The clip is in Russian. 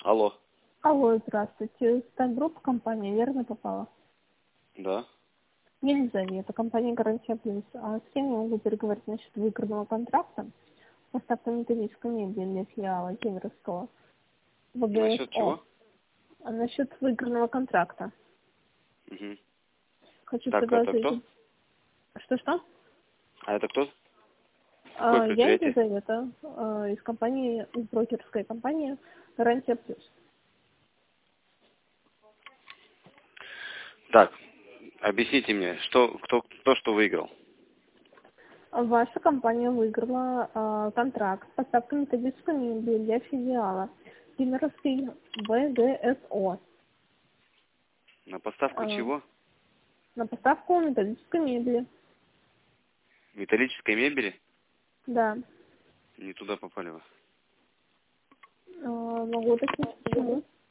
Алло. Алло, здравствуйте. Стагрупп, компания, верно попала? Да. Елизавета, компания «Гарантия Плюс». А с кем я могу переговорить насчет выигранного контракта? Поставка металлической мебели для филиала Кемеровского Насчет ВГСО. чего? А насчет выигранного контракта. Угу. Хочу Так, это кто? предложить... Что-что? А это кто? Какое Я предприятие? Елизавета из компании, из брокерской компании «Гарантия Плюс». Так, объясните мне, кто что выиграл? Ваша компания выиграла контракт с поставкой металлической мебели для филиала Кемеровский ВГСО. На поставку Э, чего? на поставку металлической мебели. Металлической мебели? Да. Не туда попали вы. Могу уточнить, почему.